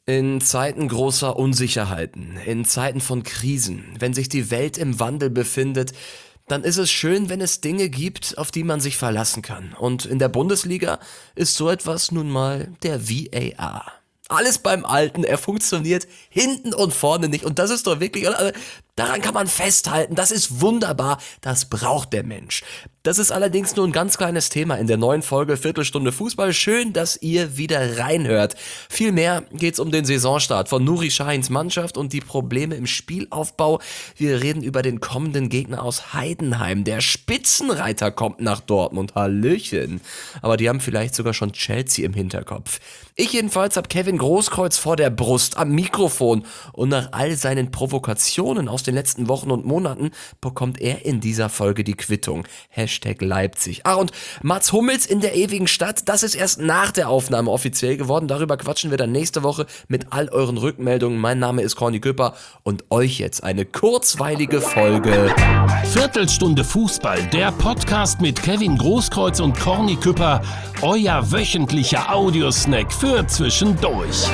In Zeiten großer Unsicherheiten, in Zeiten von Krisen, wenn sich die Welt im Wandel befindet, dann ist es schön, wenn es Dinge gibt, auf die man sich verlassen kann. Und in der Bundesliga ist so etwas nun mal der VAR. Alles beim Alten, er funktioniert hinten und vorne nicht. Und das ist doch wirklich, daran kann man festhalten, das ist wunderbar, das braucht der Mensch. Das ist allerdings nur ein ganz kleines Thema in der neuen Folge Viertelstunde Fußball. Schön, dass ihr wieder reinhört. Vielmehr geht's um den Saisonstart von Nuri Şahin's Mannschaft und die Probleme im Spielaufbau. Wir reden über den kommenden Gegner aus Heidenheim. Der Spitzenreiter kommt nach Dortmund. Hallöchen. Aber die haben vielleicht sogar schon Chelsea im Hinterkopf. Ich jedenfalls habe Kevin Großkreuz vor der Brust am Mikrofon und nach all seinen Provokationen aus den letzten Wochen und Monaten bekommt er in dieser Folge die Quittung. #Leipzig. Ach, und Mats Hummels in der ewigen Stadt, das ist erst nach der Aufnahme offiziell geworden. Darüber quatschen wir dann nächste Woche mit all euren Rückmeldungen. Mein Name ist Corny Küpper und euch jetzt eine kurzweilige Folge. Viertelstunde Fußball, der Podcast mit Kevin Großkreuz und Corny Küpper. Euer wöchentlicher Audiosnack für zwischendurch.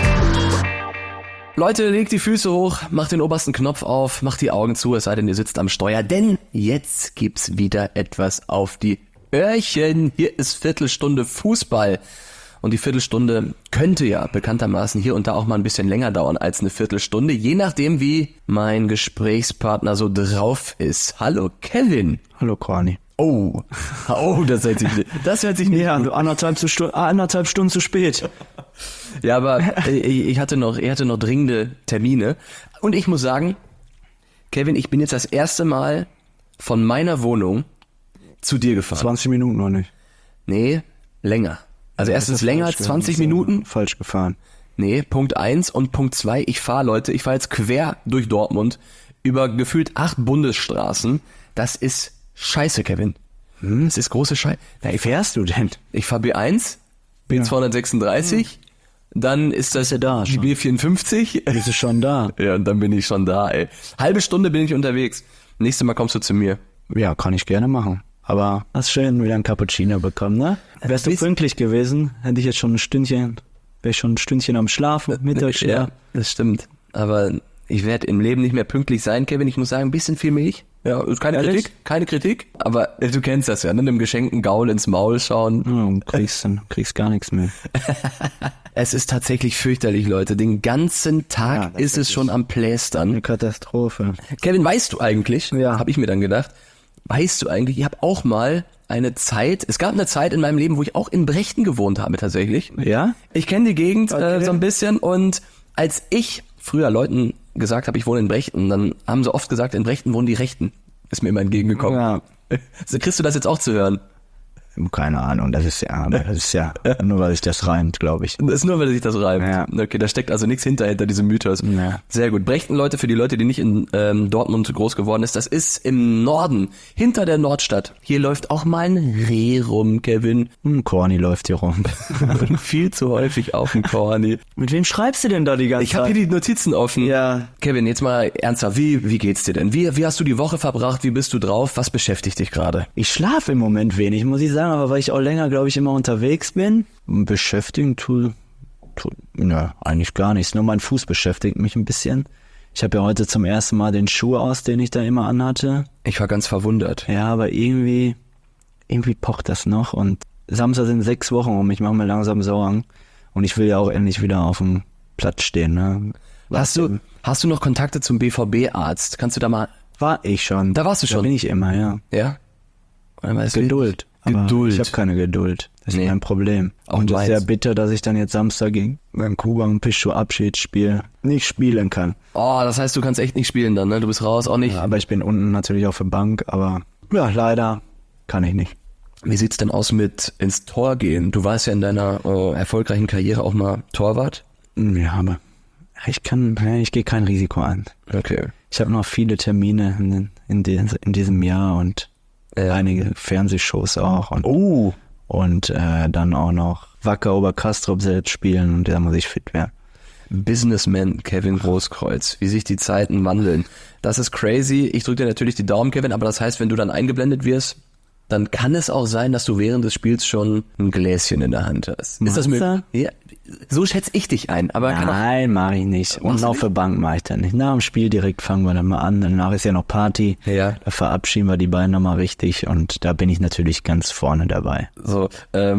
Leute, legt die Füße hoch, macht den obersten Knopf auf, macht die Augen zu, es sei denn, ihr sitzt am Steuer, denn jetzt gibt's wieder etwas auf die Öhrchen. Hier ist Viertelstunde Fußball. Und die Viertelstunde könnte ja bekanntermaßen hier und da auch mal ein bisschen länger dauern als eine Viertelstunde, je nachdem, wie mein Gesprächspartner so drauf ist. Hallo Kevin. Hallo Corny. Oh, das hört sich nicht Ja, du anderthalb Stunden zu spät. Ja, aber er hatte noch dringende Termine. Und ich muss sagen, Kevin, ich bin jetzt das erste Mal von meiner Wohnung zu dir gefahren. 20 Minuten noch nicht. Nee, länger. Also erstens länger als 20 Minuten. Falsch gefahren. Nee, Punkt 1 und Punkt 2, ich fahre jetzt quer durch Dortmund über gefühlt 8 Bundesstraßen. Das ist scheiße, Kevin. Das ist große Scheiße. Wie fährst du denn? Ich fahre B1, B236, dann ist das da die schon. B54. Bist du schon da? Ja, und dann bin ich schon da, ey. Halbe Stunde bin ich unterwegs. Nächstes Mal kommst du zu mir. Ja, kann ich gerne machen. Aber hast schön wieder ein Cappuccino bekommen, ne? Wärst du pünktlich gewesen, hätte ich jetzt schon wäre ich schon ein Stündchen am Schlafen, Mittagsschlaf. Ja, das stimmt. Aber ich werde im Leben nicht mehr pünktlich sein, Kevin. Ich muss sagen, ein bisschen viel Milch. Ja, ist keine Kritik. Aber du kennst das ja, ne? Einem geschenkten Gaul ins Maul schauen. Ja, kriegst gar nichts mehr. Es ist tatsächlich fürchterlich, Leute. Den ganzen Tag ist es schon am Plästern. Eine Katastrophe. Kevin, weißt du eigentlich, Ja. habe ich mir dann gedacht, ich habe auch mal es gab eine Zeit in meinem Leben, wo ich auch in Brechten gewohnt habe tatsächlich. Ja? Ich kenne die Gegend Okay. so ein bisschen und als ich früher Leuten gesagt habe, ich wohne in Brechten, dann haben sie oft gesagt, in Brechten wohnen die Rechten. Ist mir immer entgegengekommen. Ja. So, kriegst du das jetzt auch zu hören? Keine Ahnung, das ist ja nur, weil sich das reimt, glaube ich. Das ist nur, weil sich das reimt. Ja. Okay, da steckt also nichts hinter diesem Mythos. Ja. Sehr gut. Brechten, Leute, für die Leute, die nicht in Dortmund groß geworden ist, das ist im Norden, hinter der Nordstadt. Hier läuft auch mal ein Reh rum, Kevin. Corny läuft hier rum. Viel zu häufig auf dem Corny. Mit wem schreibst du denn da die ganze Ich habe hier die Notizen offen. Ja. Kevin, jetzt mal ernsthaft, wie geht's dir denn? Wie hast du die Woche verbracht? Wie bist du drauf? Was beschäftigt dich gerade? Ich schlafe im Moment wenig, muss ich sagen, aber weil ich auch länger, glaube ich, immer unterwegs bin. Beschäftigen eigentlich gar nichts. Nur mein Fuß beschäftigt mich ein bisschen. Ich habe ja heute zum ersten Mal den Schuh aus, den ich da immer anhatte. Ich war ganz verwundert. Ja, aber irgendwie pocht das noch und Samstag sind 6 Wochen rum. Ich mache mir langsam Sorgen und ich will ja auch endlich wieder auf dem Platz stehen. Ne? Hast du noch Kontakte zum BVB-Arzt? Kannst du da mal... War ich schon. Da warst du schon? Da bin ich immer, ja. Ja? Geduld. Aber Geduld. Ich habe keine Geduld. Das ist mein Problem. Auch Und es ist meins. sehr bitter, dass ich dann jetzt Samstag beim Kuban Pischu Abschiedsspiel nicht spielen kann. Oh, das heißt, du kannst echt nicht spielen dann, ne? Du bist raus, auch nicht. Ja, aber ich bin unten natürlich auf der Bank, aber ja, leider kann ich nicht. Wie sieht's denn aus mit ins Tor gehen? Du warst ja in deiner erfolgreichen Karriere auch mal Torwart. Ja, aber ich gehe kein Risiko an. Okay. Ich habe noch viele Termine in diesem Jahr und einige Fernsehshows auch und dann auch noch Wacker Oberkastrop selbst spielen und da muss ich fit werden. Businessman Kevin Großkreuz, wie sich die Zeiten wandeln. Das ist crazy. Ich drücke dir natürlich die Daumen, Kevin, aber das heißt, wenn du dann eingeblendet wirst, dann kann es auch sein, dass du während des Spiels schon ein Gläschen in der Hand hast. Ist das möglich? Ja, so schätze ich dich ein. Aber Nein, mache ich nicht. Und auf der Bank mache ich dann nicht. Nach dem Spiel direkt fangen wir dann mal an. Danach ist ja noch Party. Ja. Da verabschieden wir die beiden nochmal richtig. Und da bin ich natürlich ganz vorne dabei. So,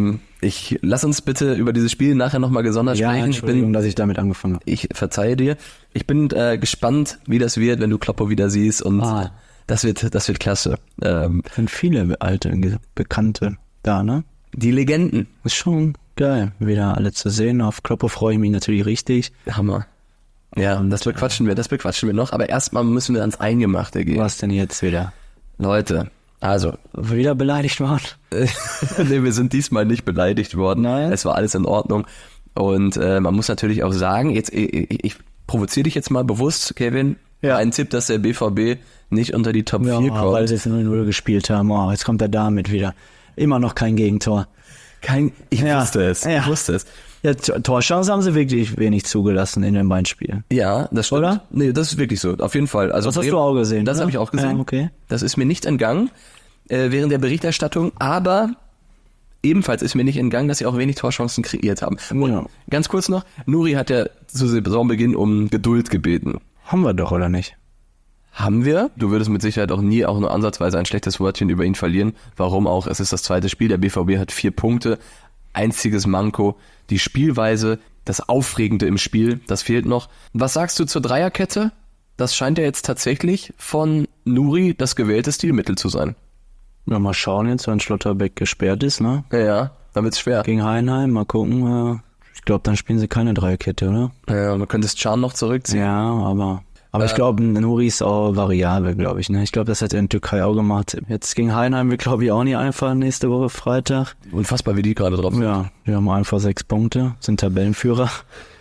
lass uns bitte über dieses Spiel nachher nochmal gesondert sprechen. Entschuldigung, dass ich damit angefangen habe. Ich verzeihe dir. Ich bin gespannt, wie das wird, wenn du Kloppo wieder siehst. Und das wird klasse. Sind viele alte Bekannte da, ne? Die Legenden. Ist schon geil, wieder alle zu sehen. Auf Kloppo freue ich mich natürlich richtig. Hammer. Ja, und das bequatschen wir noch. Aber erstmal müssen wir ans Eingemachte gehen. Was denn jetzt wieder? Leute, also. Wieder beleidigt worden? Nee, wir sind diesmal nicht beleidigt worden. Nein. Es war alles in Ordnung. Und man muss natürlich auch sagen, jetzt ich provoziere dich jetzt mal bewusst, Kevin. Ja. Ein Tipp, dass der BVB nicht unter die Top 4 kommt. Weil sie jetzt 0-0 gespielt haben. Oh, jetzt kommt er damit wieder. Immer noch kein Gegentor. Ich wusste es. Ja. Ich wusste es. Ja, Torchancen haben sie wirklich wenig zugelassen in den beiden Spielen. Ja, das stimmt. Oder? Nee, das ist wirklich so. Auf jeden Fall. Also das hast du auch gesehen. Das habe ich auch gesehen. Ja, okay. Das ist mir nicht entgangen während der Berichterstattung, aber ebenfalls ist mir nicht entgangen, dass sie auch wenig Torchancen kreiert haben. Und ganz kurz noch, Nuri hat ja zu Saisonbeginn um Geduld gebeten. Haben wir doch, oder nicht? Haben wir. Du würdest mit Sicherheit auch nie auch nur ansatzweise ein schlechtes Wörtchen über ihn verlieren. Warum auch? Es ist das zweite Spiel. Der BVB hat 4 Punkte. Einziges Manko. Die Spielweise, das Aufregende im Spiel, das fehlt noch. Was sagst du zur Dreierkette? Das scheint ja jetzt tatsächlich von Nuri das gewählte Stilmittel zu sein. Ja, mal schauen jetzt, wenn Schlotterbeck gesperrt ist, ne? Ja, dann wird's schwer. Gegen Heidenheim, mal gucken. Ich glaube, dann spielen sie keine Dreierkette, oder? Ja, man könnte Can noch zurückziehen. Ja, aber ich glaube, Nuri ist auch variabel, glaube ich. Ne? Ich glaube, das hat er in Türkei auch gemacht. Jetzt gegen Heidenheim wird, glaube ich, auch nicht einfach nächste Woche Freitag. Unfassbar, wie die gerade drauf sind. Ja, die haben einfach 6 Punkte, sind Tabellenführer.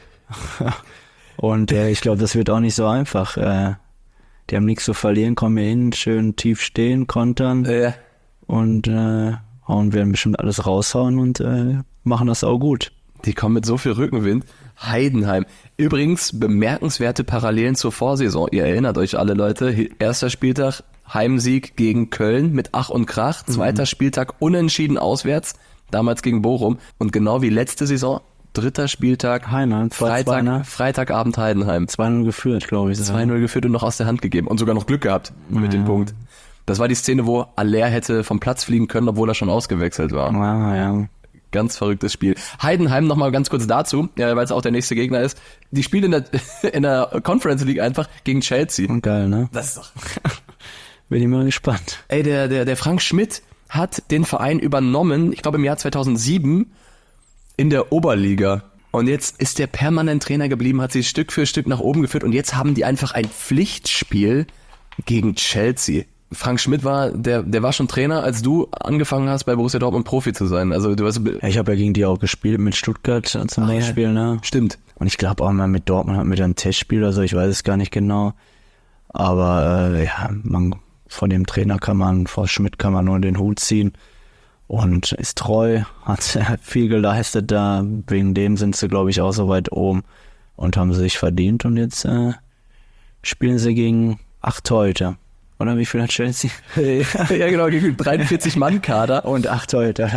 Und ich glaube, das wird auch nicht so einfach. Die haben nichts zu verlieren, kommen hier hin, schön tief stehen, kontern und werden bestimmt alles raushauen und machen das auch gut. Die kommen mit so viel Rückenwind. Heidenheim. Übrigens bemerkenswerte Parallelen zur Vorsaison. Ihr erinnert euch alle, Leute. Erster Spieltag, Heimsieg gegen Köln mit Ach und Krach. Zweiter Spieltag unentschieden auswärts, damals gegen Bochum. Und genau wie letzte Saison, dritter Spieltag, Heidenheim, Freitagabend Heidenheim. 2-0 geführt, glaube ich. 2-0 geführt und noch aus der Hand gegeben. Und sogar noch Glück gehabt mit dem Punkt. Das war die Szene, wo Aller hätte vom Platz fliegen können, obwohl er schon ausgewechselt war. Ja. Ganz verrücktes Spiel. Heidenheim nochmal ganz kurz dazu, weil es auch der nächste Gegner ist. Die spielen in der Conference League einfach gegen Chelsea. Geil, ne? Das ist doch... Bin ich mal gespannt. Ey, der Frank Schmidt hat den Verein übernommen, ich glaube im Jahr 2007, in der Oberliga. Und jetzt ist der permanent Trainer geblieben, hat sie Stück für Stück nach oben geführt und jetzt haben die einfach ein Pflichtspiel gegen Chelsea. Frank Schmidt der war schon Trainer, als du angefangen hast, bei Borussia Dortmund Profi zu sein. Also du hast ich habe ja gegen die auch gespielt, mit Stuttgart zum Beispiel, ne? Stimmt. Und ich glaube auch mal mit Dortmund hatten wir dann ein Testspiel oder so, ich weiß es gar nicht genau. Aber von dem Trainer vor Schmidt kann man nur den Hut ziehen. Und ist treu, hat viel geleistet da. Wegen dem sind sie, glaube ich, auch so weit oben und haben sie sich verdient. Und jetzt spielen sie gegen 8 Torhüter. Oder wie viel hat Chelsea? Ja, genau, gegen 43-Mann-Kader. Und 8 Torhüter.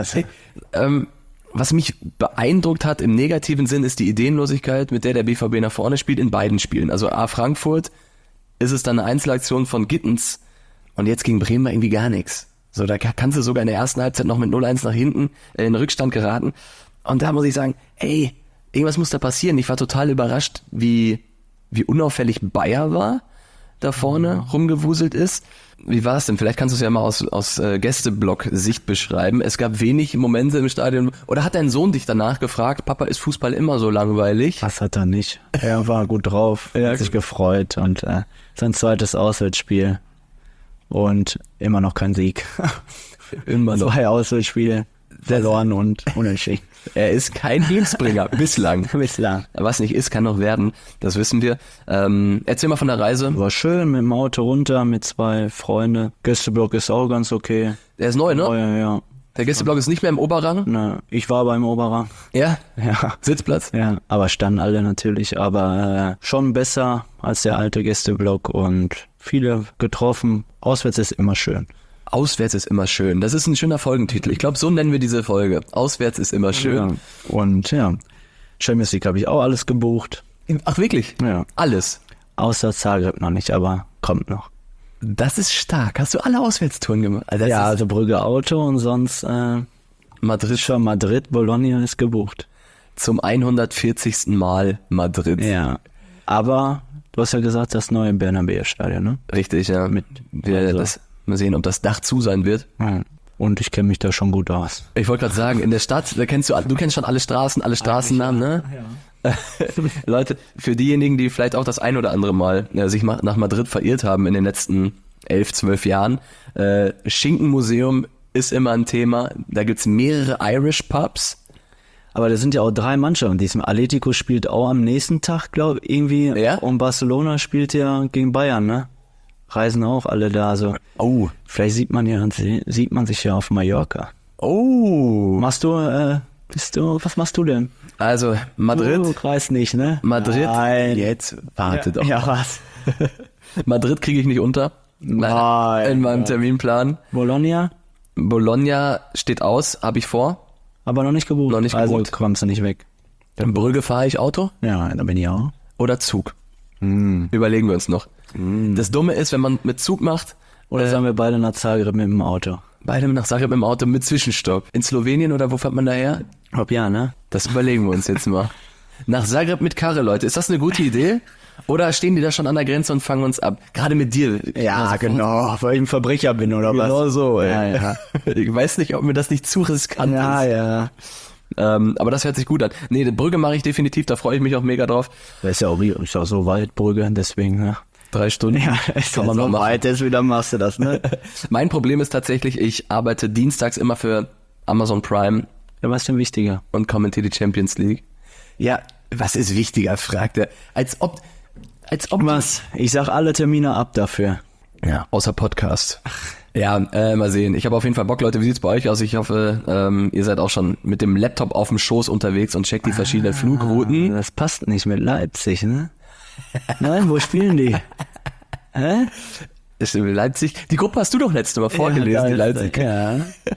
Was mich beeindruckt hat im negativen Sinn, ist die Ideenlosigkeit, mit der der BVB nach vorne spielt in beiden Spielen. Also Frankfurt ist es dann eine Einzelaktion von Gittens und jetzt gegen Bremen war irgendwie gar nichts. So, da kannst du sogar in der ersten Halbzeit noch mit 0-1 nach hinten in Rückstand geraten. Und da muss ich sagen, ey, irgendwas muss da passieren. Ich war total überrascht, wie unauffällig Bayer war, da vorne rumgewuselt ist. Wie war es denn? Vielleicht kannst du es ja mal aus Gästeblock-Sicht beschreiben. Es gab wenig Momente im Stadion. Oder hat dein Sohn dich danach gefragt, Papa, ist Fußball immer so langweilig? Das hat er nicht. Er war gut drauf, hat sich gefreut und sein zweites Auswärtsspiel. Und immer noch kein Sieg. Immer noch. 2 Auswärtsspiele verloren und unentschieden. Er ist kein Dienstbringer, bislang. Bislang. Was nicht ist, kann noch werden. Das wissen wir. Erzähl mal von der Reise. War schön, mit dem Auto runter, mit 2 Freunden. Gästeblock ist auch ganz okay. Der ist neu, ne? Oh, ja. Der Gästeblock ist nicht mehr im Oberrang? Na, ich war beim Oberrang. Ja? Ja. Sitzplatz? Ja, aber standen alle natürlich. Aber schon besser als der alte Gästeblock und viele getroffen. Auswärts ist immer schön. Auswärts ist immer schön. Das ist ein schöner Folgentitel. Ich glaube, so nennen wir diese Folge. Auswärts ist immer schön. Ja. Und ja, Champions League habe ich auch alles gebucht. Ach wirklich? Ja. Alles? Außer Zagreb noch nicht, aber kommt noch. Das ist stark. Hast du alle Auswärtstouren gemacht? Also Ja, also Brügge Auto und sonst Madrid schon Madrid, Bologna ist gebucht. zum 140. Mal Madrid. Ja, aber du hast ja gesagt, das neue Bernabeu-Stadion, ne? Richtig, ja. Also- Mal sehen, ob das Dach zu sein wird. Ja. Und ich kenne mich da schon gut aus. Ich wollte gerade sagen, in der Stadt, du kennst schon alle Straßen, alle Straßennamen, ne? Ja. Leute, für diejenigen, die vielleicht auch das ein oder andere Mal sich nach Madrid verirrt haben in den letzten 11, 12 Jahren, Schinkenmuseum ist immer ein Thema. Da gibt's mehrere Irish Pubs. Aber da sind ja auch 3 Mannschaften. Diesem Atletico spielt auch am nächsten Tag, glaube ich, irgendwie. Ja? Und Barcelona spielt ja gegen Bayern, ne? Reisen auch alle da. Also Oh. vielleicht sieht man sich ja auf Mallorca. Oh. Was machst du denn? Also, Madrid. Du reist nicht, ne? Madrid. Nein. Jetzt, warte doch. Ja, was? Madrid kriege ich nicht unter. Nein. In meinem Terminplan. Bologna? Bologna steht aus, habe ich vor. Aber noch nicht gebucht. Noch nicht also gebucht. kommst du nicht weg. In Brügge fahre ich Auto Ja, da bin ich auch. oder Zug. Überlegen wir uns noch. Das Dumme ist, wenn man mit Zug macht, Oder sagen wir beide nach Zagreb mit dem Auto? beide nach Zagreb im Auto mit Zwischenstopp. In Slowenien oder wo fährt man daher? Ob ja, ne? Das überlegen wir uns jetzt mal. Nach Zagreb mit Karre, Leute. Ist das eine gute Idee? Oder stehen die da schon an der Grenze und fangen uns ab? Gerade mit dir. Ja, genau, weil ich ein Verbrecher bin, oder was? Genau so, ey. Ja, ja. Ich weiß nicht, ob mir das nicht zu riskant Ja, ist. ja. Aber das hört sich gut an. Nee, die Brügge mache ich definitiv, da freue ich mich auch mega drauf. Das ist ja auch so weit, Brügge, deswegen, ne? 3 Stunden. Ja, ist kann man so noch machen. weit, deswegen dann machst du das, ne? Mein Problem ist tatsächlich, ich arbeite dienstags immer für Amazon Prime Ja, was ist denn wichtiger? und kommentiere die Champions League. Ja, was ist wichtiger, fragt er. Als ob Was? Ich sag alle Termine ab dafür. Ja, außer Podcast. Ja, mal sehen. Ich habe auf jeden Fall Bock, Leute. Wie sieht's bei euch aus? Ich hoffe, ihr seid auch schon mit dem Laptop auf dem Schoß unterwegs und checkt die verschiedenen Flugrouten. Das passt nicht mit Leipzig, ne? Nein, wo spielen die? Hä? Ist in Leipzig. Die Gruppe hast du doch letztes Mal vorgelesen, die Leipzig. Ja.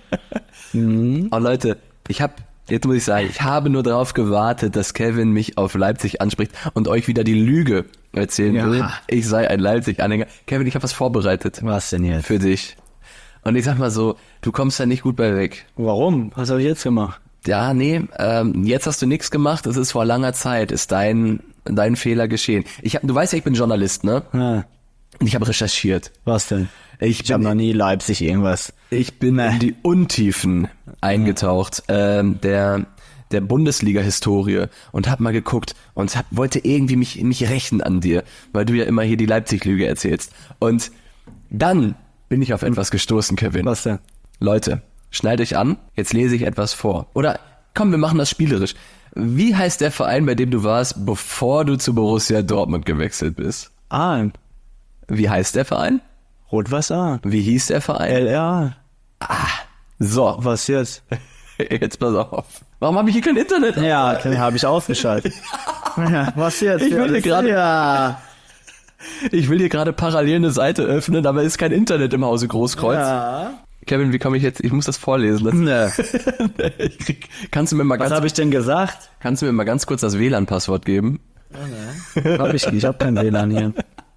Oh Leute, jetzt muss ich sagen, ich habe nur darauf gewartet, dass Kevin mich auf Leipzig anspricht und euch wieder die Lüge erzählen Ja. will. Ich sei ein Leipzig-Anhänger. Kevin, ich habe was vorbereitet Was denn jetzt? für dich. Und ich sag mal so, du kommst da nicht gut bei weg. Warum? Was habe ich jetzt gemacht? Ja, nee, jetzt hast du nichts gemacht. Es ist vor langer Zeit, ist dein Fehler geschehen. Du weißt ja, ich bin Journalist, ne? Ja. Und ich habe recherchiert. Was denn? Ich Ich habe noch nie Leipzig irgendwas. Ich bin in die Untiefen eingetaucht der Bundesliga-Historie und hab mal geguckt und wollte irgendwie mich rächen an dir, weil du ja immer hier die Leipzig-Lüge erzählst. Und dann bin ich auf etwas gestoßen, Kevin. Was denn? Leute, schneid euch an, jetzt lese ich etwas vor. Oder komm, wir machen das spielerisch. Wie heißt der Verein, bei dem du warst, bevor du zu Borussia Dortmund gewechselt bist? Aalen. Wie heißt der Verein? Rot-Weiß Aalen. Wie hieß der Verein? LR. So, Was jetzt? jetzt pass auf. Warum habe ich hier kein Internet? Ja, habe ich ausgeschaltet. Ja, was jetzt? Ich will hier gerade- Ja. Ich will hier gerade parallel eine Seite öffnen, aber ist kein Internet im Hause Großkreuz. Ja. Kevin, wie komme ich jetzt? Ich muss das vorlesen. Ne. Kannst du mir mal Was habe ich denn gesagt? ganz kurz das WLAN-Passwort geben? Hab ich nicht. Ich habe kein WLAN hier.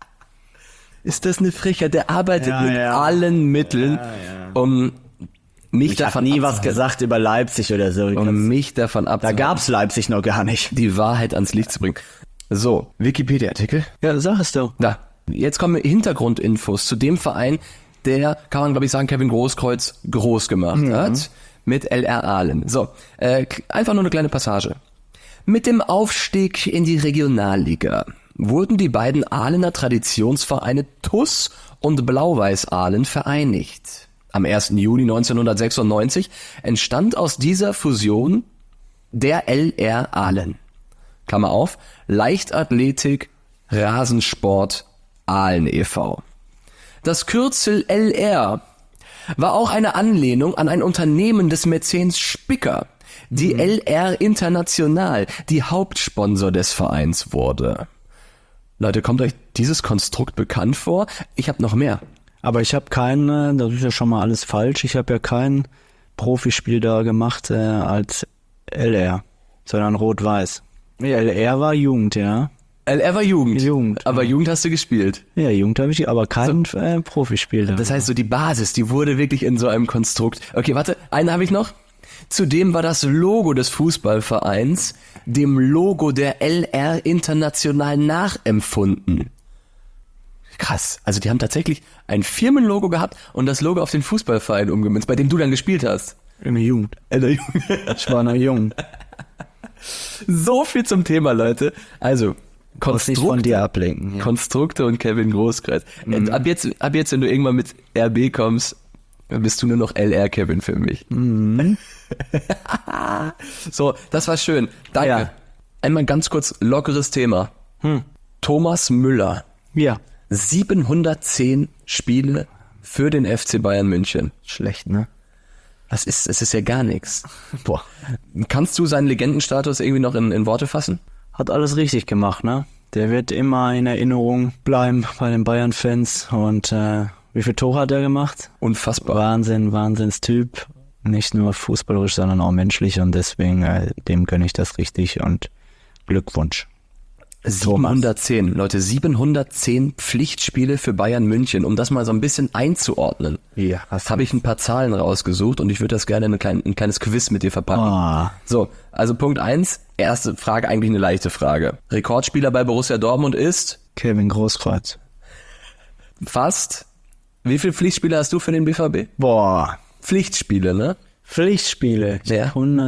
Ist das eine Frechheit? Der arbeitet Ja, mit ja. allen Mitteln, um mich Ich habe davon nie was abzuhalten. gesagt über Leipzig oder so. Um mich davon Da abzuhalten, gab's Leipzig noch gar nicht. die Wahrheit ans Licht zu bringen. So, Wikipedia-Artikel. Ja, sag es doch. Da, jetzt kommen Hintergrundinfos zu dem Verein, der, kann man glaube ich sagen, Kevin Großkreuz groß gemacht hat, mit LR Aalen. So, einfach nur eine kleine Passage. Mit dem Aufstieg in die Regionalliga wurden die beiden Ahlener Traditionsvereine TuS und Blau-Weiß Aalen vereinigt. Am 1. Juni 1996 entstand aus dieser Fusion der LR Aalen. Klammer auf, Leichtathletik, Rasensport, Aalen e.V. Das Kürzel LR war auch eine Anlehnung an ein Unternehmen des Mäzens Spicker, die LR International, die Hauptsponsor des Vereins wurde. Leute, kommt euch dieses Konstrukt bekannt vor? Ich habe noch mehr. Aber ich habe das ist ja schon mal alles falsch, ich habe ja kein Profispiel da gemacht als LR, sondern Rot-Weiß. Ja, LR war Jugend, ja. LR war Jugend. Jugend. Aber Jugend hast du gespielt. Ja, Jugend habe ich, aber kein Profispiel da. Das heißt, so die Basis, die wurde wirklich in so einem Konstrukt. Okay, warte, einen habe ich noch. Zudem war das Logo des Fußballvereins dem Logo der LR international nachempfunden. Krass. Also die haben tatsächlich ein Firmenlogo gehabt und das Logo auf den Fußballverein umgemünzt, bei dem du dann gespielt hast. In der Jugend. Ich war noch jung. So viel zum Thema, Leute. Also, Muss nicht von dir ablenken. Ja. Konstrukte und Kevin Großkreuz. Ab jetzt, wenn du irgendwann mit RB kommst, bist du nur noch LR Kevin für mich. So, das war schön. Danke. Ja. Einmal ganz kurz lockeres Thema. Thomas Müller. Ja. 710 Spiele für den FC Bayern München. Schlecht, ne? Es ist ja gar nichts. Boah. Kannst du seinen Legendenstatus irgendwie noch in Worte fassen? Hat alles richtig gemacht, ne? Der wird immer in Erinnerung bleiben bei den Bayern-Fans. Und wie viel Tore hat er gemacht? Unfassbar. Wahnsinnstyp. Nicht nur fußballerisch, sondern auch menschlich. Und deswegen, dem gönne ich das richtig. Und Glückwunsch. 710, Leute, 710 Pflichtspiele für Bayern München, um das mal so ein bisschen einzuordnen. Ja. Das habe ich ein paar Zahlen rausgesucht und ich würde das gerne in ein kleines Quiz mit dir verpacken. So, also Punkt 1, erste Frage, eigentlich eine leichte Frage. Rekordspieler bei Borussia Dortmund ist? Kevin Großkreuz. Fast. Wie viele Pflichtspiele hast du für den BVB? Boah. Pflichtspiele, ne? Pflichtspiele. Ja.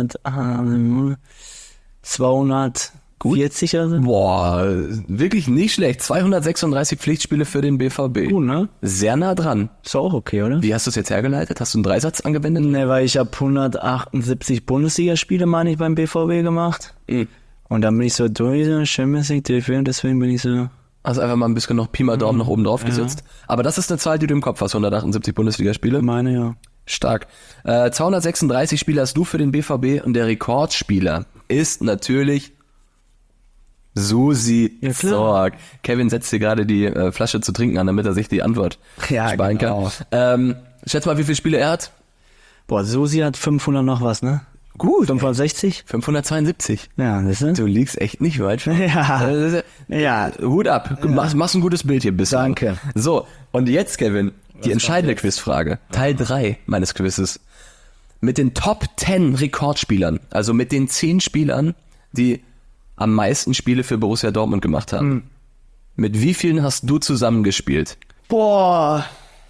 240 oder so. Boah, wirklich nicht schlecht. 236 Pflichtspiele für den BVB. Gut, ne? Sehr nah dran. Ist auch okay, oder? Wie hast du es jetzt hergeleitet? Hast du einen Dreisatz angewendet? Ne, weil ich habe 178 Bundesligaspiele, meine ich, beim BVB gemacht. Und dann bin ich so durch, so Champions League, DFB, und deswegen bin ich so... Also einfach mal ein bisschen noch Pi mal Daumen nach oben drauf gesetzt. Aber das ist eine Zahl, die du im Kopf hast, 178 Bundesligaspiele. Meine, ja. Stark. 236 Spiele hast du für den BVB und der Rekordspieler ist natürlich Susi Zorc. Kevin setzt hier gerade die Flasche zu trinken an, damit er sich die Antwort sparen kann. Schätz mal, wie viele Spiele er hat? Boah, Susi hat 500 noch was, ne? Gut. 560? 572. Ja, das ist... Du liegst echt nicht weit von. Ja. Hut ab. Machst ein gutes Bild hier bisher. Danke. So, und jetzt, Kevin, die entscheidende Quizfrage. Teil 3 meines Quizzes. Mit den Top 10 Rekordspielern, also mit den 10 Spielern, die am meisten Spiele für Borussia Dortmund gemacht haben. Mit wie vielen hast du zusammengespielt? Boah.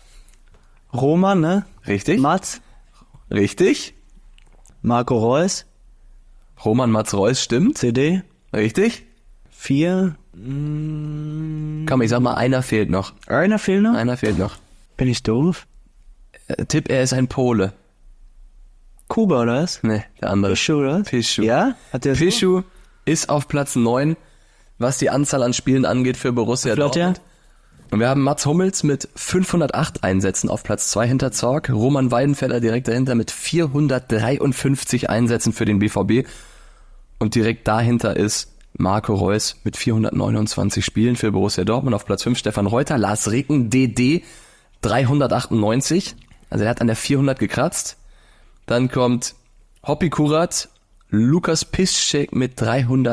Roman, ne? Richtig? Mats. Richtig? Marco Reus. Roman Mats Reus, stimmt? CD. Richtig? 4. Komm, ich sag mal, einer fehlt noch. Einer fehlt noch? Einer fehlt noch. Bin ich doof? Tipp, er ist ein Pole. Kuba, oder was? Ne, der andere. Pischu, oder? Pischu. Ja? Hat der Pischu ist auf Platz 9, was die Anzahl an Spielen angeht für Borussia Dortmund. Und wir haben Mats Hummels mit 508 Einsätzen auf Platz 2 hinter Zorc, Roman Weidenfeller direkt dahinter mit 453 Einsätzen für den BVB und direkt dahinter ist Marco Reus mit 429 Spielen für Borussia Dortmund, auf Platz 5 Stefan Reuter, Lars Ricken, DD 398, also er hat an der 400 gekratzt. Dann kommt Hopi Kurat, Lukas Piszczek mit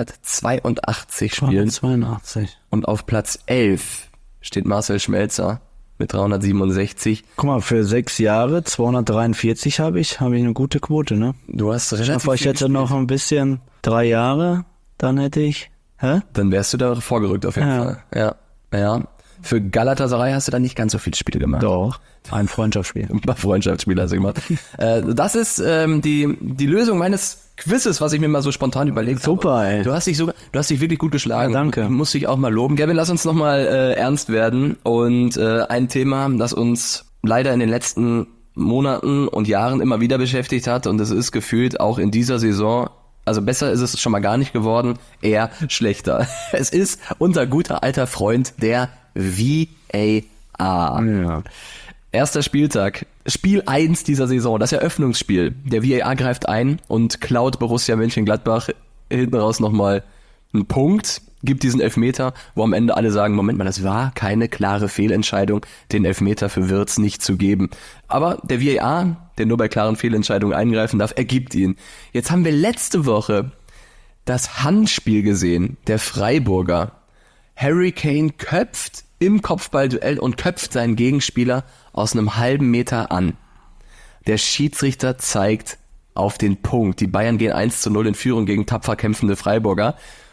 382 Spielen 82. und auf Platz 11 steht Marcel Schmelzer mit 367. Guck mal, für 6 Jahre, 243 habe ich eine gute Quote, ne? Du hast relativ Aber ich hätte noch ein bisschen 3 Jahre, dann hätte ich, Dann wärst du da vorgerückt auf jeden Fall. Ja. Für Galatasaray hast du dann nicht ganz so viele Spiele gemacht. Doch, ein Freundschaftsspiel. Ein paar Freundschaftsspiele hast du gemacht. Das ist die Lösung meines Quizzes, was ich mir mal so spontan überlegt habe. Super, ey. Du hast dich wirklich gut geschlagen. Ja, danke. Muss dich auch mal loben. Gavin, lass uns nochmal ernst werden. Und ein Thema, das uns leider in den letzten Monaten und Jahren immer wieder beschäftigt hat, und es ist gefühlt auch in dieser Saison, also besser ist es schon mal gar nicht geworden, eher schlechter. Es ist unser guter alter Freund, der VAR. Ja. Erster Spieltag, Spiel 1 dieser Saison, das Eröffnungsspiel. Der VAR greift ein und klaut Borussia Mönchengladbach hinten raus nochmal einen Punkt gibt diesen Elfmeter, wo am Ende alle sagen, Moment mal, das war keine klare Fehlentscheidung, den Elfmeter für Wirtz nicht zu geben. Aber der VAR, der nur bei klaren Fehlentscheidungen eingreifen darf, ergibt ihn. Jetzt haben wir letzte Woche das Handspiel gesehen, der Freiburger. Harry Kane köpft im Kopfballduell und köpft seinen Gegenspieler aus einem halben Meter an. Der Schiedsrichter zeigt auf den Punkt. Die Bayern gehen 1:0 in Führung gegen tapfer kämpfende Freiburger.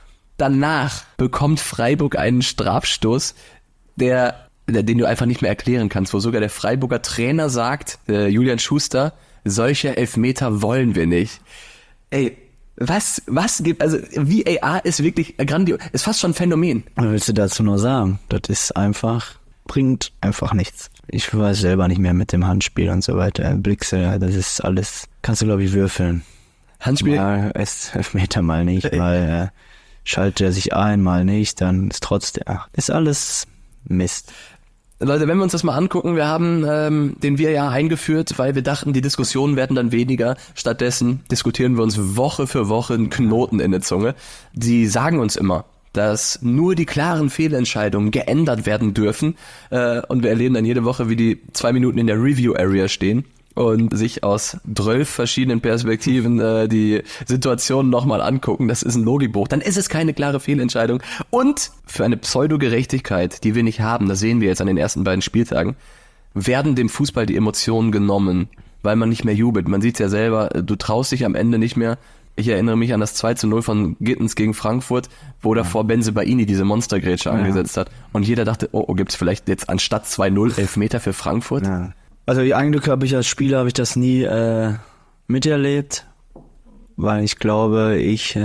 Danach bekommt Freiburg einen Strafstoß, den du einfach nicht mehr erklären kannst, wo sogar der Freiburger Trainer sagt, Julian Schuster, solche Elfmeter wollen wir nicht. Ey, was gibt, also VAR ist wirklich grandios, ist fast schon ein Phänomen. Was willst du dazu nur sagen? Das ist bringt einfach nichts. Ich weiß selber nicht mehr mit dem Handspiel und so weiter. Blickse, das ist alles, kannst du glaube ich würfeln. Handspiel? Mal ist Elfmeter, mal nicht, mal schaltet er sich ein, mal nicht, dann ist trotzdem, ist alles Mist. Leute, wenn wir uns das mal angucken, wir haben den VAR eingeführt, weil wir dachten, die Diskussionen werden dann weniger. Stattdessen diskutieren wir uns Woche für Woche einen Knoten in der Zunge. Die sagen uns immer, dass nur die klaren Fehlentscheidungen geändert werden dürfen. Und wir erleben dann jede Woche, wie die 2 Minuten in der Review-Area stehen und sich aus 12 verschiedenen Perspektiven die Situation nochmal angucken. Das ist ein Logikbruch. Dann ist es keine klare Fehlentscheidung. Und für eine Pseudogerechtigkeit, die wir nicht haben, das sehen wir jetzt an den ersten beiden Spieltagen, werden dem Fußball die Emotionen genommen, weil man nicht mehr jubelt. Man sieht es ja selber, du traust dich am Ende nicht mehr. Ich erinnere mich an das 2:0 von Gittens gegen Frankfurt, wo davor Bensebaini diese Monstergrätsche angesetzt hat. Und jeder dachte, gibt's vielleicht jetzt anstatt 2:0 Elfmeter für Frankfurt? Ja. Also eigentlich habe ich als Spieler das nie miterlebt, weil ich glaube, ich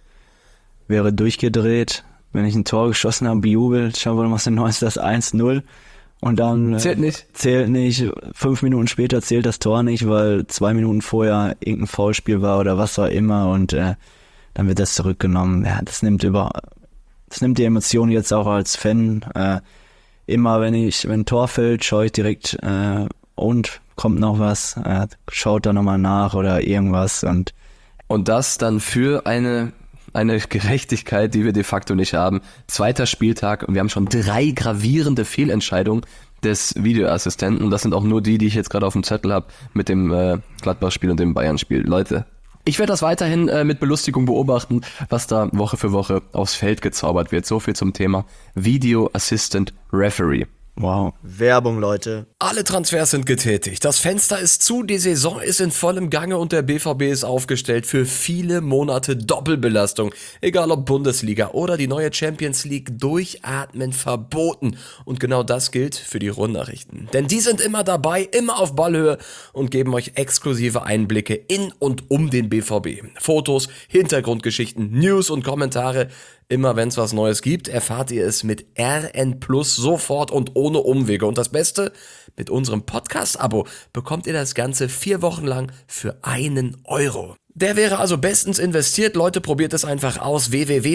wäre durchgedreht, wenn ich ein Tor geschossen habe, bejubelt. Schau, was denn ist das 1:0 und dann Zählt nicht. 5 Minuten später zählt das Tor nicht, weil 2 Minuten vorher irgendein Foulspiel war oder was auch immer und dann wird das zurückgenommen. Ja, das nimmt die Emotionen jetzt auch als Fan. Immer wenn ein Tor fällt, schaue ich direkt und kommt noch was, schaut da nochmal nach oder irgendwas und das dann für eine Gerechtigkeit, die wir de facto nicht haben. 2. Spieltag und wir haben schon 3 gravierende Fehlentscheidungen des Videoassistenten. Das sind auch nur die ich jetzt gerade auf dem Zettel habe mit dem Gladbach-Spiel und dem Bayern-Spiel. Leute, ich werde das weiterhin mit Belustigung beobachten, was da Woche für Woche aufs Feld gezaubert wird. So viel zum Thema Video Assistant Referee. wow. Werbung, Leute. Alle Transfers sind getätigt. Das Fenster ist zu, die Saison ist in vollem Gange und der BVB ist aufgestellt für viele Monate Doppelbelastung. Egal ob Bundesliga oder die neue Champions League, durchatmen verboten. Und genau das gilt für die Ruhrnachrichten. Denn die sind immer dabei, immer auf Ballhöhe und geben euch exklusive Einblicke in und um den BVB. Fotos, Hintergrundgeschichten, News und Kommentare. Immer wenn es was Neues gibt, erfahrt ihr es mit RN Plus sofort und ohne Umwege. Und das Beste, mit unserem Podcast-Abo bekommt ihr das Ganze 4 Wochen lang für 1 Euro. Der wäre also bestens investiert. Leute, probiert es einfach aus.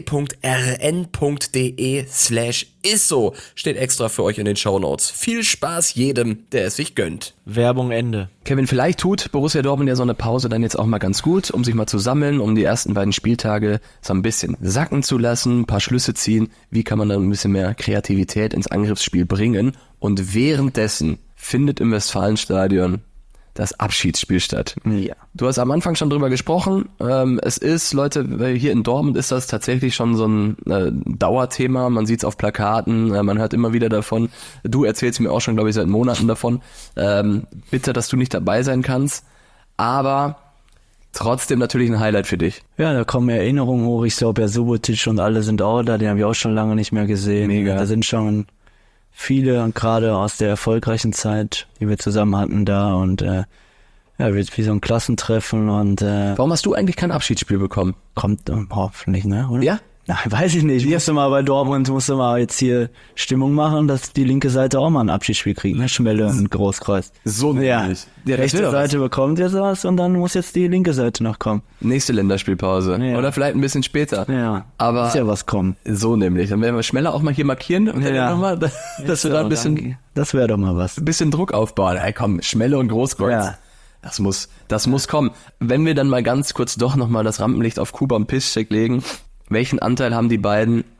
www.rn.de/isso steht extra für euch in den Shownotes. Viel Spaß jedem, der es sich gönnt. Werbung Ende. Kevin, vielleicht tut Borussia Dortmund ja so eine Pause dann jetzt auch mal ganz gut, um sich mal zu sammeln, um die ersten beiden Spieltage so ein bisschen sacken zu lassen, ein paar Schlüsse ziehen. Wie kann man da ein bisschen mehr Kreativität ins Angriffsspiel bringen? Und währenddessen findet im Westfalenstadion das Abschiedsspiel statt. Ja. Du hast am Anfang schon drüber gesprochen. Es ist, Leute, hier in Dortmund ist das tatsächlich schon so ein Dauerthema. Man sieht es auf Plakaten, man hört immer wieder davon. Du erzählst mir auch schon, glaube ich, seit Monaten davon. Bitte, dass du nicht dabei sein kannst. Aber trotzdem natürlich ein Highlight für dich. Ja, da kommen Erinnerungen hoch. Ich glaube, ja, Subotic und alle sind auch da. Den habe ich auch schon lange nicht mehr gesehen. Mega. Da sind schon viele, gerade aus der erfolgreichen Zeit, die wir zusammen hatten da und wird wie so ein Klassentreffen und Warum hast du eigentlich kein Abschiedsspiel bekommen? kommt hoffentlich, ne? Oder? Ja? Nein, weiß ich nicht. Musst du mal bei Dortmund, jetzt hier Stimmung machen, dass die linke Seite auch mal ein Abschiedsspiel kriegt, ne? Schmelle und Großkreuz. So Ja, nämlich. die rechte Seite bekommt jetzt was und dann muss jetzt die linke Seite noch kommen. Nächste Länderspielpause. Ja. Oder vielleicht ein bisschen später. Ja, Aber muss ja was kommen. so nämlich. Dann werden wir Schmeller auch mal hier markieren. Und dann Ja. nochmal, dass wir da ein Das wäre doch mal was. bisschen Druck aufbauen. Ey, komm, Schmelle und Großkreuz. Ja. Das muss kommen. Wenn wir dann mal ganz kurz doch nochmal das Rampenlicht auf Kuba und Piszczek legen, welchen Anteil haben die beiden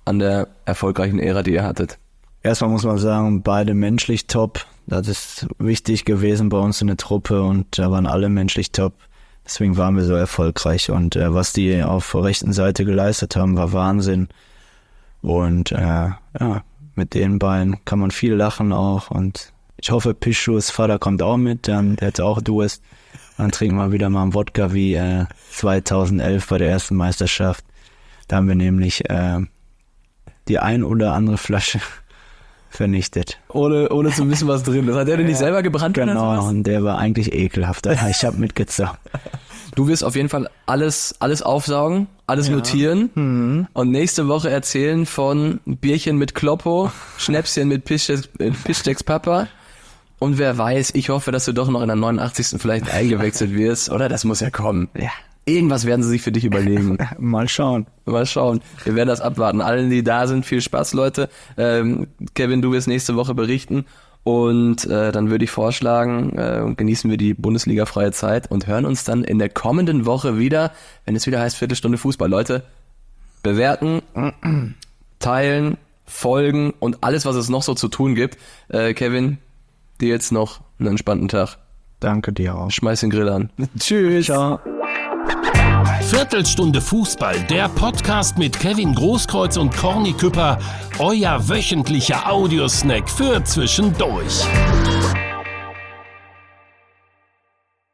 an der erfolgreichen Ära, die ihr hattet? Erstmal muss man sagen, beide menschlich top. Das ist wichtig gewesen bei uns in der Truppe und da waren alle menschlich top. Deswegen waren wir so erfolgreich und was die auf der rechten Seite geleistet haben, war Wahnsinn. Und mit den beiden kann man viel lachen auch und ich hoffe, Pischus Vater kommt auch mit, der hat auch Durst. Dann trinken wir wieder mal einen Wodka wie 2011 bei der ersten Meisterschaft. Da haben wir nämlich die ein oder andere Flasche vernichtet. Ohne zu wissen, was drin ist. Hat der denn nicht selber gebrannt? Genau, und der war eigentlich ekelhaft. Ich habe mitgezockt. Du wirst auf jeden Fall alles aufsaugen, alles notieren und nächste Woche erzählen von Bierchen mit Kloppo, Schnäpschen mit Piszczeks Papa. Und wer weiß, ich hoffe, dass du doch noch in der 89. vielleicht eingewechselt wirst, oder? Das muss ja kommen. Ja. Irgendwas werden sie sich für dich überlegen. Mal schauen. Wir werden das abwarten. Allen, die da sind, viel Spaß, Leute. Kevin, du wirst nächste Woche berichten. Und dann würde ich vorschlagen, genießen wir die Bundesliga-freie Zeit und hören uns dann in der kommenden Woche wieder, wenn es wieder heißt Viertelstunde Fußball. Leute, bewerten, teilen, folgen und alles, was es noch so zu tun gibt. Kevin, dir jetzt noch einen entspannten Tag. Danke dir auch. Schmeiß den Grill an. Tschüss. Ciao. Viertelstunde Fußball, der Podcast mit Kevin Großkreuz und Corny Küpper, euer wöchentlicher Audiosnack für zwischendurch.